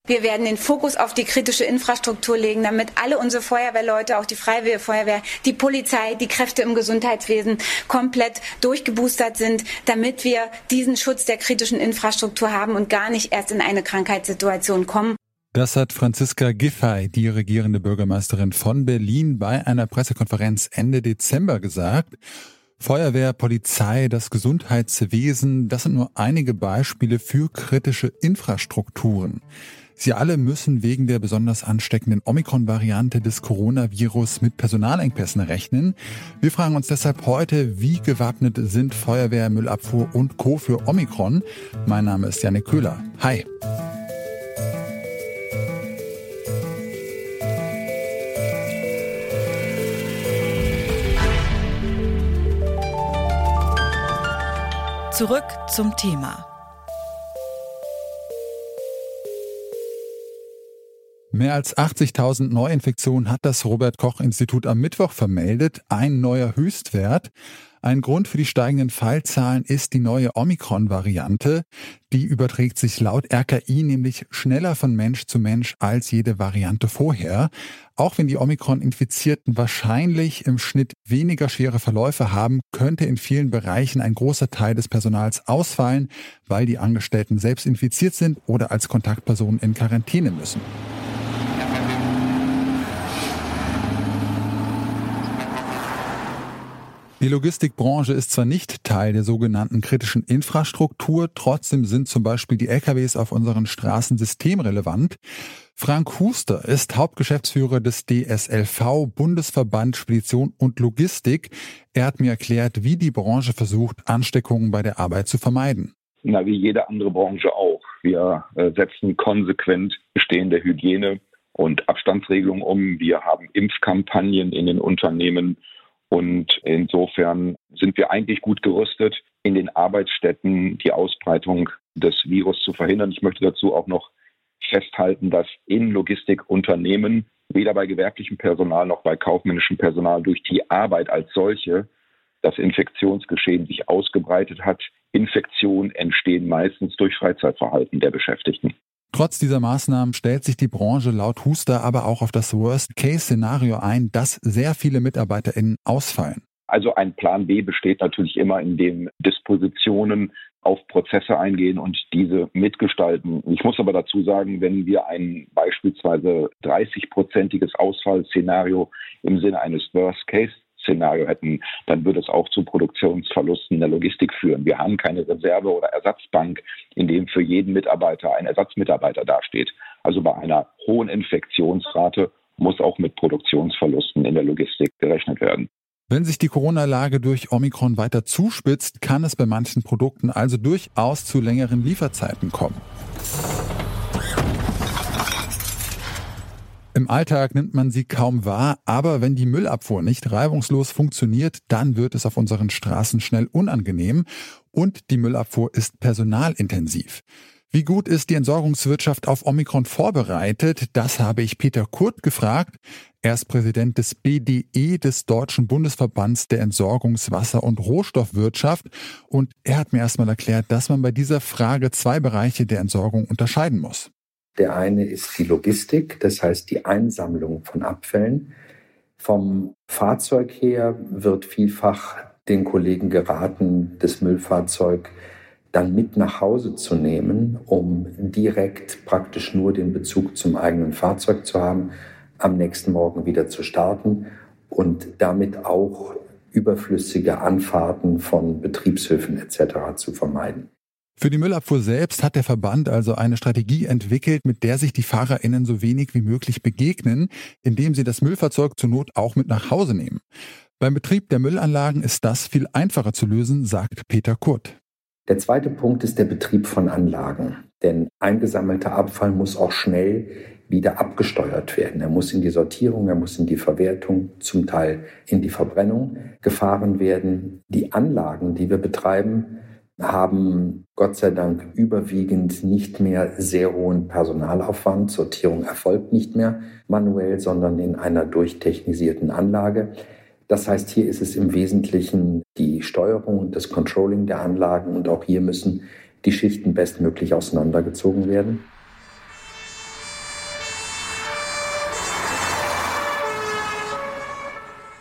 Wir werden den Fokus auf die kritische Infrastruktur legen, damit alle unsere Feuerwehrleute, auch die Freiwillige Feuerwehr, die Polizei, die Kräfte im Gesundheitswesen komplett durchgeboostert sind, damit wir diesen Schutz der kritischen Infrastruktur haben und gar nicht erst in eine Krankheitssituation kommen. Das hat Franziska Giffey, die regierende Bürgermeisterin von Berlin, bei einer Pressekonferenz Ende Dezember gesagt. Feuerwehr, Polizei, das Gesundheitswesen, das sind nur einige Beispiele für kritische Infrastrukturen. Sie alle müssen wegen der besonders ansteckenden Omikron-Variante des Coronavirus mit Personalengpässen rechnen. Wir fragen uns deshalb heute, wie gewappnet sind Feuerwehr, Müllabfuhr und Co. für Omikron? Mein Name ist Jannik Köhler. Hi. Zurück zum Thema. Mehr als 80.000 Neuinfektionen hat das Robert-Koch-Institut am Mittwoch vermeldet, ein neuer Höchstwert. Ein Grund für die steigenden Fallzahlen ist die neue Omikron-Variante. Die überträgt sich laut RKI nämlich schneller von Mensch zu Mensch als jede Variante vorher. Auch wenn die Omikron-Infizierten wahrscheinlich im Schnitt weniger schwere Verläufe haben, könnte in vielen Bereichen ein großer Teil des Personals ausfallen, weil die Angestellten selbst infiziert sind oder als Kontaktpersonen in Quarantäne müssen. Die Logistikbranche ist zwar nicht Teil der sogenannten kritischen Infrastruktur, trotzdem sind zum Beispiel die LKWs auf unseren Straßen systemrelevant. Frank Huster ist Hauptgeschäftsführer des DSLV, Bundesverband Spedition und Logistik. Er hat mir erklärt, wie die Branche versucht, Ansteckungen bei der Arbeit zu vermeiden. Na, wie jede andere Branche auch. Wir setzen konsequent bestehende Hygiene- und Abstandsregelungen um. Wir haben Impfkampagnen in den Unternehmen. Und insofern sind wir eigentlich gut gerüstet, in den Arbeitsstätten die Ausbreitung des Virus zu verhindern. Ich möchte dazu auch noch festhalten, dass in Logistikunternehmen weder bei gewerblichem Personal noch bei kaufmännischem Personal durch die Arbeit als solche das Infektionsgeschehen sich ausgebreitet hat. Infektionen entstehen meistens durch Freizeitverhalten der Beschäftigten. Trotz dieser Maßnahmen stellt sich die Branche laut Huster aber auch auf das Worst-Case-Szenario ein, dass sehr viele MitarbeiterInnen ausfallen. Also ein Plan B besteht natürlich immer, in dem Dispositionen auf Prozesse eingehen und diese mitgestalten. Ich muss aber dazu sagen, wenn wir ein beispielsweise 30-prozentiges Ausfallszenario im Sinne eines Worst-Case-Szenario hätten, dann würde es auch zu Produktionsverlusten in der Logistik führen. Wir haben keine Reserve- oder Ersatzbank, in dem für jeden Mitarbeiter ein Ersatzmitarbeiter dasteht. Also bei einer hohen Infektionsrate muss auch mit Produktionsverlusten in der Logistik gerechnet werden. Wenn sich die Corona-Lage durch Omikron weiter zuspitzt, kann es bei manchen Produkten also durchaus zu längeren Lieferzeiten kommen. Im Alltag nimmt man sie kaum wahr, aber wenn die Müllabfuhr nicht reibungslos funktioniert, dann wird es auf unseren Straßen schnell unangenehm und die Müllabfuhr ist personalintensiv. Wie gut ist die Entsorgungswirtschaft auf Omikron vorbereitet? Das habe ich Peter Kurt gefragt. Er ist Präsident des BDE, des Deutschen Bundesverbands der Entsorgungs-, Wasser- und Rohstoffwirtschaft. Und er hat mir erstmal erklärt, dass man bei dieser Frage zwei Bereiche der Entsorgung unterscheiden muss. Der eine ist die Logistik, das heißt die Einsammlung von Abfällen. Vom Fahrzeug her wird vielfach den Kollegen geraten, das Müllfahrzeug dann mit nach Hause zu nehmen, um direkt praktisch nur den Bezug zum eigenen Fahrzeug zu haben, am nächsten Morgen wieder zu starten und damit auch überflüssige Anfahrten von Betriebshöfen etc. zu vermeiden. Für die Müllabfuhr selbst hat der Verband also eine Strategie entwickelt, mit der sich die FahrerInnen so wenig wie möglich begegnen, indem sie das Müllfahrzeug zur Not auch mit nach Hause nehmen. Beim Betrieb der Müllanlagen ist das viel einfacher zu lösen, sagt Peter Kurt. Der zweite Punkt ist der Betrieb von Anlagen. Denn eingesammelter Abfall muss auch schnell wieder abgesteuert werden. Er muss in die Sortierung, er muss in die Verwertung, zum Teil in die Verbrennung gefahren werden. Die Anlagen, die wir betreiben, haben Gott sei Dank überwiegend nicht mehr sehr hohen Personalaufwand. Sortierung erfolgt nicht mehr manuell, sondern in einer durchtechnisierten Anlage. Das heißt, hier ist es im Wesentlichen die Steuerung und das Controlling der Anlagen und auch hier müssen die Schichten bestmöglich auseinandergezogen werden.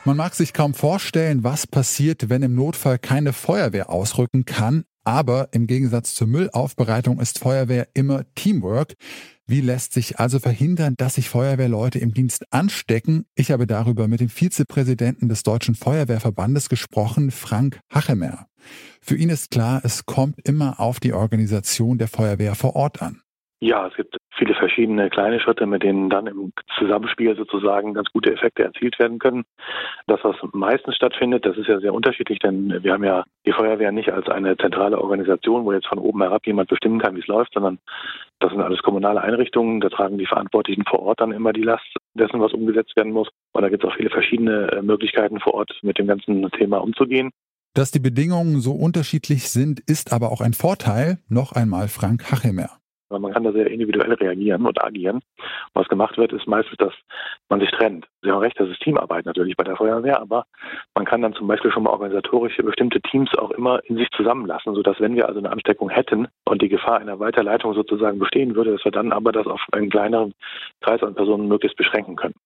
Man mag sich kaum vorstellen, was passiert, wenn im Notfall keine Feuerwehr ausrücken kann. Aber im Gegensatz zur Müllaufbereitung ist Feuerwehr immer Teamwork. Wie lässt sich also verhindern, dass sich Feuerwehrleute im Dienst anstecken? Ich habe darüber mit dem Vizepräsidenten des Deutschen Feuerwehrverbandes gesprochen, Frank Hachemer. Für ihn ist klar, es kommt immer auf die Organisation der Feuerwehr vor Ort an. Ja, es gibt viele verschiedene kleine Schritte, mit denen dann im Zusammenspiel sozusagen ganz gute Effekte erzielt werden können. Das, was meistens stattfindet, das ist ja sehr unterschiedlich, denn wir haben ja die Feuerwehr nicht als eine zentrale Organisation, wo jetzt von oben herab jemand bestimmen kann, wie es läuft, sondern das sind alles kommunale Einrichtungen. Da tragen die Verantwortlichen vor Ort dann immer die Last dessen, was umgesetzt werden muss. Und da gibt es auch viele verschiedene Möglichkeiten vor Ort, mit dem ganzen Thema umzugehen. Dass die Bedingungen so unterschiedlich sind, ist aber auch ein Vorteil. Noch einmal Frank Hachemer. Man kann da sehr individuell reagieren und agieren. Was gemacht wird, ist meistens, dass man sich trennt. Sie haben recht, das ist Teamarbeit natürlich bei der Feuerwehr, aber man kann dann zum Beispiel schon mal organisatorische bestimmte Teams auch immer in sich zusammenlassen, sodass, wenn wir also eine Ansteckung hätten und die Gefahr einer Weiterleitung sozusagen bestehen würde, dass wir dann aber das auf einen kleineren Kreis an Personen möglichst beschränken können.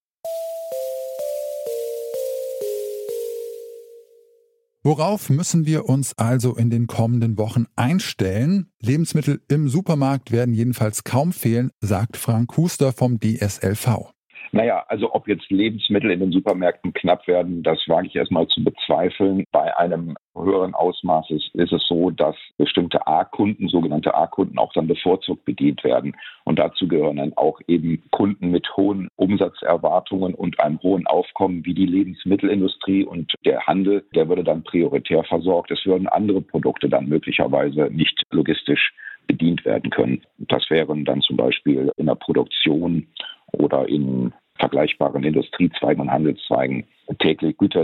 Worauf müssen wir uns also in den kommenden Wochen einstellen? Lebensmittel im Supermarkt werden jedenfalls kaum fehlen, sagt Frank Huster vom DSLV. Naja, also ob jetzt Lebensmittel in den Supermärkten knapp werden, das wage ich erstmal zu bezweifeln. Bei einem höheren Ausmaß ist es so, dass bestimmte A-Kunden, sogenannte A-Kunden, auch dann bevorzugt bedient werden. Und dazu gehören dann auch eben Kunden mit hohen Umsatzerwartungen und einem hohen Aufkommen wie die Lebensmittelindustrie und der Handel, der würde dann prioritär versorgt. Es würden andere Produkte dann möglicherweise nicht logistisch bedient werden können. Das wären dann zum Beispiel in der Produktion oder in vergleichbaren Industriezweigen und Handelszweigen täglich Güter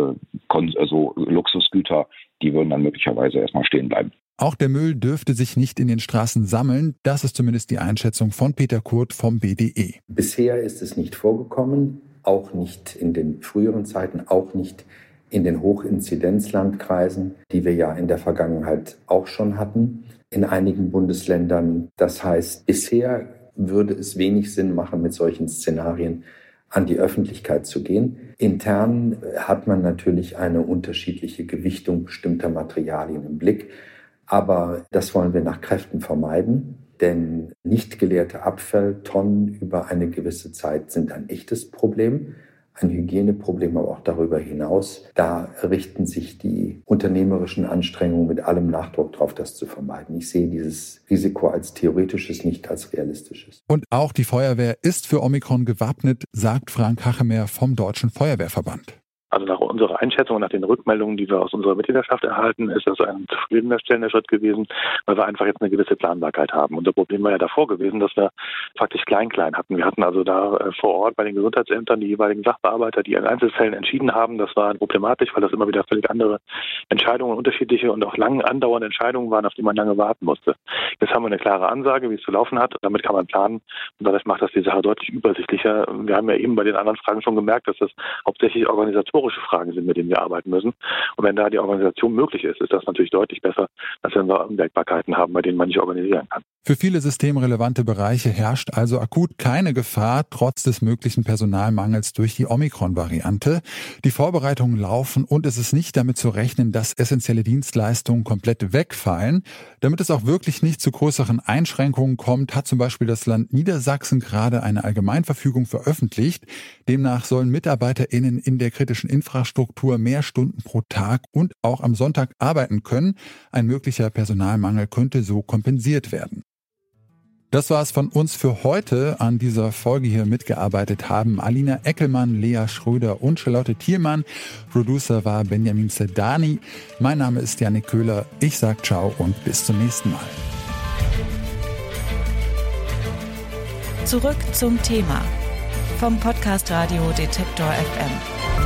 also Luxusgüter, die würden dann möglicherweise erstmal stehen bleiben. Auch der Müll dürfte sich nicht in den Straßen sammeln. Das ist zumindest die Einschätzung von Peter Kurt vom BDE. Bisher ist es nicht vorgekommen, auch nicht in den früheren Zeiten, auch nicht in den Hochinzidenzlandkreisen, die wir ja in der Vergangenheit auch schon hatten, in einigen Bundesländern. Das heißt, bisher würde es wenig Sinn machen, mit solchen Szenarien an die Öffentlichkeit zu gehen. Intern hat man natürlich eine unterschiedliche Gewichtung bestimmter Materialien im Blick, aber das wollen wir nach Kräften vermeiden, denn nicht geleerte Abfalltonnen über eine gewisse Zeit sind ein echtes Problem. Ein Hygieneproblem, aber auch darüber hinaus. Da richten sich die unternehmerischen Anstrengungen mit allem Nachdruck darauf, das zu vermeiden. Ich sehe dieses Risiko als theoretisches, nicht als realistisches. Und auch die Feuerwehr ist für Omikron gewappnet, sagt Frank Hachemer vom Deutschen Feuerwehrverband. Also nach unserer Einschätzung und nach den Rückmeldungen, die wir aus unserer Mitgliedschaft erhalten, ist das ein zufriedenstellender Schritt gewesen, weil wir einfach jetzt eine gewisse Planbarkeit haben. Unser Problem war ja davor gewesen, dass wir faktisch klein hatten. Wir hatten also da vor Ort bei den Gesundheitsämtern die jeweiligen Sachbearbeiter, die in Einzelfällen entschieden haben. Das war problematisch, weil das immer wieder völlig andere Entscheidungen, unterschiedliche und auch lang andauernde Entscheidungen waren, auf die man lange warten musste. Jetzt haben wir eine klare Ansage, wie es zu laufen hat. Damit kann man planen und dadurch macht das die Sache deutlich übersichtlicher. Wir haben ja eben bei den anderen Fragen schon gemerkt, dass das hauptsächlich organisatorische Fragen sind, mit denen wir arbeiten müssen. Und wenn da die Organisation möglich ist, ist das natürlich deutlich besser, als wenn wir Unwägbarkeiten haben, bei denen man nicht organisieren kann. Für viele systemrelevante Bereiche herrscht also akut keine Gefahr, trotz des möglichen Personalmangels durch die Omikron-Variante. Die Vorbereitungen laufen und es ist nicht damit zu rechnen, dass essentielle Dienstleistungen komplett wegfallen. Damit es auch wirklich nicht zu größeren Einschränkungen kommt, hat zum Beispiel das Land Niedersachsen gerade eine Allgemeinverfügung veröffentlicht. Demnach sollen MitarbeiterInnen in der kritischen Infrastruktur mehr Stunden pro Tag und auch am Sonntag arbeiten können. Ein möglicher Personalmangel könnte so kompensiert werden. Das war es von uns für heute. An dieser Folge hier mitgearbeitet haben Alina Eckelmann, Lea Schröder und Charlotte Thielmann. Producer war Benjamin Zerdani. Mein Name ist Janik Köhler. Ich sag ciao und bis zum nächsten Mal. Zurück zum Thema vom Podcast Radio Detektor FM.